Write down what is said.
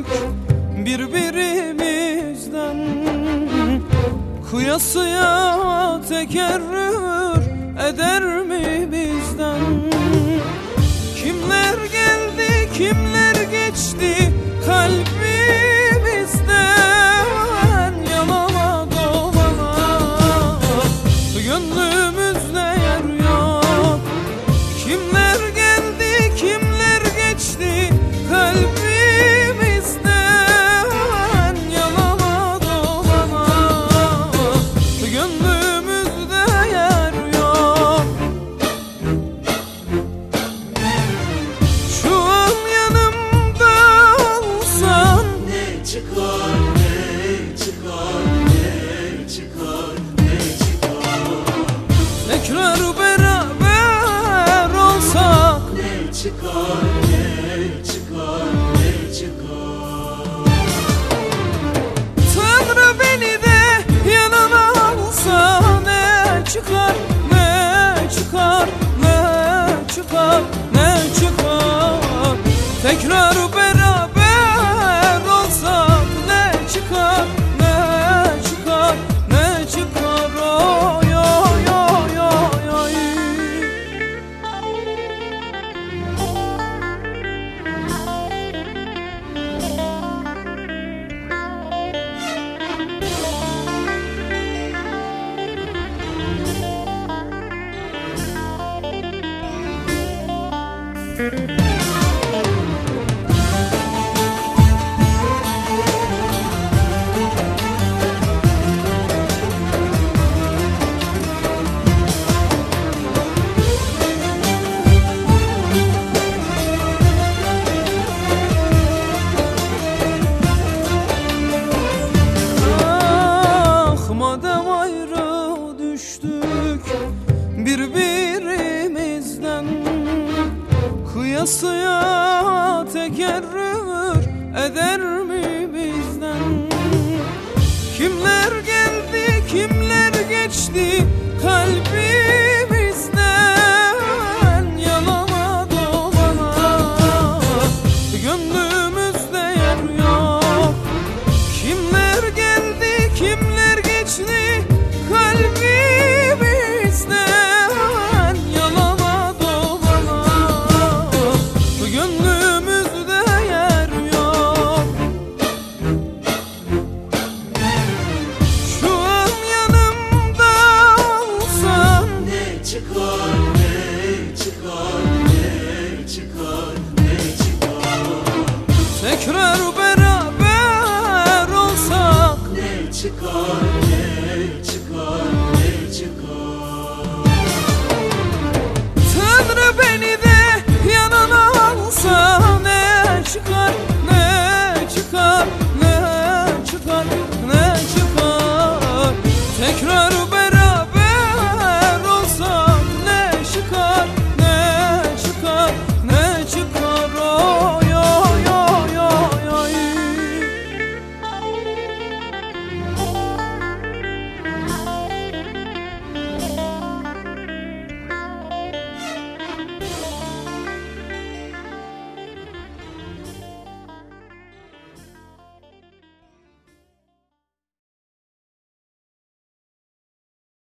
birbirimizden, kıyasıya tekerrür eder mi bizden? Kimler geldi, kimler geçti kalbimizden, yalana dolana gönlümüzde yer yok. Kimler geldi, kimler geçti kalbimizden, yalana dolana gönlümüzde yer yok. Şu an yanımda olsan ne çıkar, ne çıkar, ne çıkar, ne çıkar? tekrar beraber olsak Ne çıkar, ne çıkar, ne çıkar? Tanrı beni de yanına alsa ne çıkar, ne çıkar, ne çıkar, ne çıkar? Tekrar beraber olsak ne çıkar, ne çıkar, ne çıkar? Oy oy oy oy oy. Madem ayrı düştük birbirimizden, kıyasıya tekerrür eder mi bizden? Kimler geldi, kimler geçti kalbimizden, yalana dolana gönlümüzde yer yok. Kimler geldi, kimler geçti kalbimizden, yalana dolana gönlümüzde yer yok. Şu an yanımda olsan Ne çıkar, ne çıkar, ne çıkar, ne çıkar? tekrar beraber olsak Ne çıkar, ne çıkar, ne çıkar? Tanrı beni de yanına alsa ne çıkar,